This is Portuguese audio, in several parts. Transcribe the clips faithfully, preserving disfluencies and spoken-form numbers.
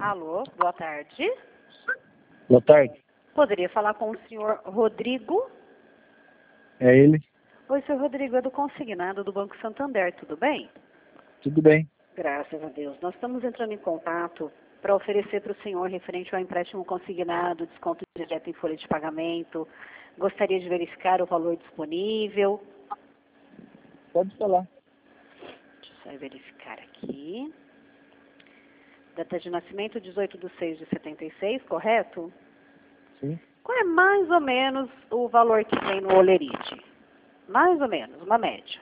Alô, boa tarde. Boa tarde. Poderia falar com o senhor Rodrigo? É ele? Oi, senhor Rodrigo, é do consignado do Banco Santander, tudo bem? Tudo bem. Graças a Deus. Nós estamos entrando em contato para oferecer para o senhor, referente ao empréstimo consignado, desconto direto em folha de pagamento. Gostaria de verificar o valor disponível. Pode falar. Deixa eu só verificar aqui. Data de nascimento, dezoito de seis de setenta e seis, correto? Sim. Qual é mais ou menos o valor que tem no Olerite? Mais ou menos, uma média.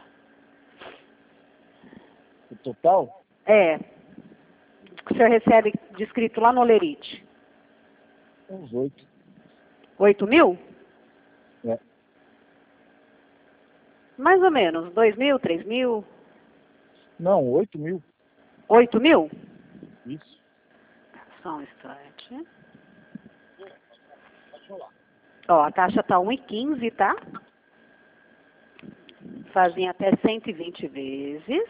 O total? É. O senhor recebe descrito lá no Olerite? Uns oito. Oito mil? É. Mais ou menos. Dois mil, três mil? Não, oito mil. Oito mil? Isso. Só um instante. Ó, a taxa tá um e quinze, tá? Fazem até cento e vinte vezes.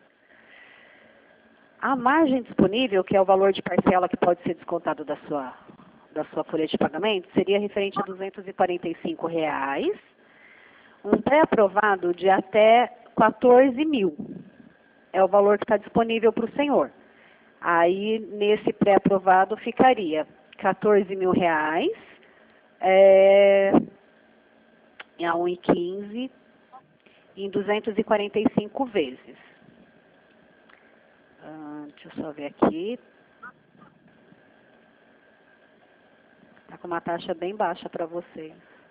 A margem disponível, que é o valor de parcela que pode ser descontado da sua, da sua folha de pagamento, seria referente a duzentos e quarenta e cinco reais. Um pré-aprovado de até quatorze mil. É o valor que está disponível para o senhor. Aí, nesse pré-aprovado, ficaria quatorze mil reais, é, a um e quinze, em duzentos e quarenta e cinco vezes. Ah, deixa eu só ver aqui. Está com uma taxa bem baixa para vocês.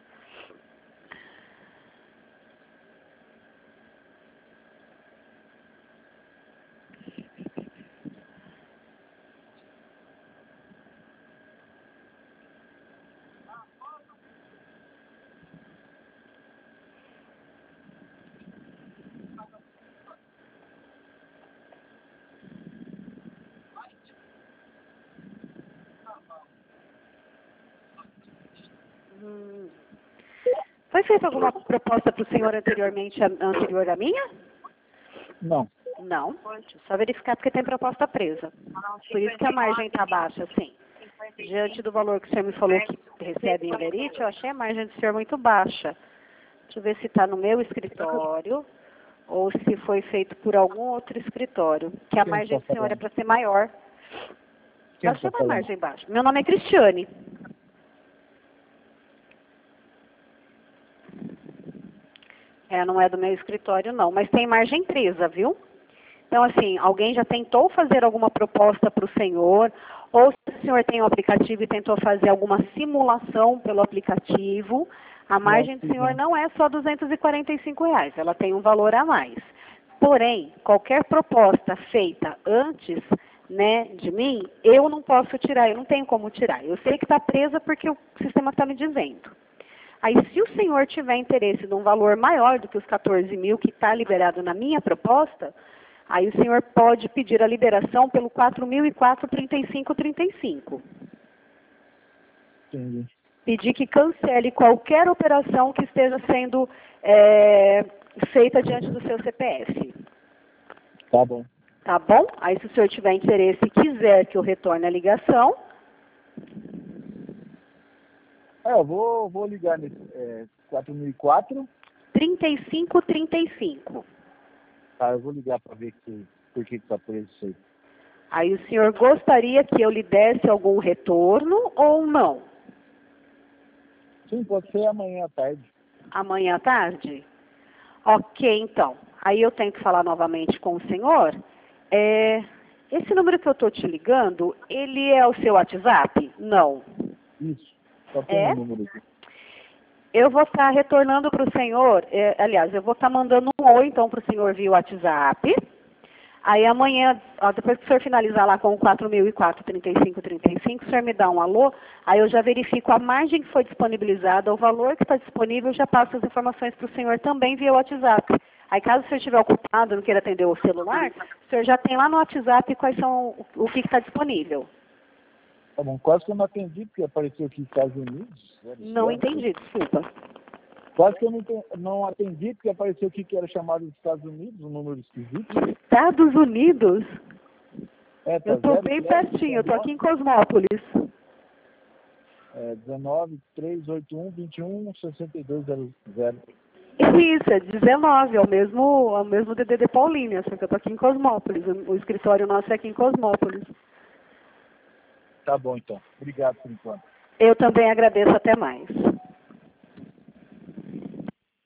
Hum. Foi feita alguma proposta para o senhor anteriormente, a- anterior à minha? Não. Não. Deixa eu só verificar porque tem proposta presa. Por isso que a margem está baixa, sim. Diante do valor que o senhor me falou que recebe em Olerite, eu achei a margem do senhor muito baixa. Deixa eu ver se está no meu escritório ou se foi feito por algum outro escritório, que a Quem margem está do senhor é falando? para ser maior. Quem Eu achei está uma falando? margem baixa. Meu nome é Cristiane. É, não é do meu escritório, não, mas tem margem presa, viu? Então, assim, alguém já tentou fazer alguma proposta para o senhor, ou se o senhor tem um aplicativo e tentou fazer alguma simulação pelo aplicativo, a margem do Não, senhor sim, não é só duzentos e quarenta e cinco reais, ela tem um valor a mais. Porém, qualquer proposta feita antes, né, de mim, eu não posso tirar, eu não tenho como tirar. Eu sei que está presa porque o sistema está me dizendo. Aí, se o senhor tiver interesse num valor maior do que os quatorze mil que está liberado na minha proposta, aí o senhor pode pedir a liberação pelo quatro mil e quatro, trinta e cinco, trinta e cinco. entendi. Pedir que cancele qualquer operação que esteja sendo é, feita diante do seu C P F. Tá bom. Tá bom? Aí, se o senhor tiver interesse e quiser que eu retorne a ligação, É, eu vou, vou ligar nesse é, quatro mil e quatro. trinta e cinco, trinta e cinco. Tá, eu vou ligar para ver que, por que está preso isso aí. Aí, o senhor gostaria que eu lhe desse algum retorno ou não? Sim, pode ser amanhã à tarde. Amanhã à tarde? Ok, então. Aí eu tento falar novamente com o senhor. É, esse número que eu estou te ligando, ele é o seu WhatsApp? Não. Isso. Só tem É? um número aqui. Eu vou estar retornando para o senhor, é, aliás, eu vou estar mandando um oi, então, para o senhor via WhatsApp. Aí amanhã, ó, depois que o senhor finalizar lá com o quatro mil e quatro, trinta e cinco, trinta e cinco, o senhor me dá um alô, aí eu já verifico a margem que foi disponibilizada, o valor que está disponível, eu já passo as informações para o senhor também via WhatsApp. Aí caso o senhor estiver ocupado, não queira atender o celular, o senhor já tem lá no WhatsApp quais são, o que está disponível. Tá bom, quase que eu não atendi, porque apareceu aqui Estados Unidos. Não entendi, desculpa. Quase que eu não, enten- não atendi, porque apareceu aqui que era chamado dos Estados Unidos, um número esquisito. Estados Unidos? É, tá Eu estou zero bem sete, pertinho, eu estou aqui dezenove, em Cosmópolis. é, dezenove, trezentos e oitenta e um, vinte e um, sessenta e dois zero zero. Isso, é dezenove, é o mesmo, é o mesmo D D D Paulínia, só que eu estou aqui em Cosmópolis. O, o escritório nosso é aqui em Cosmópolis. Tá bom, então. Obrigado por enquanto. Eu também agradeço, até mais.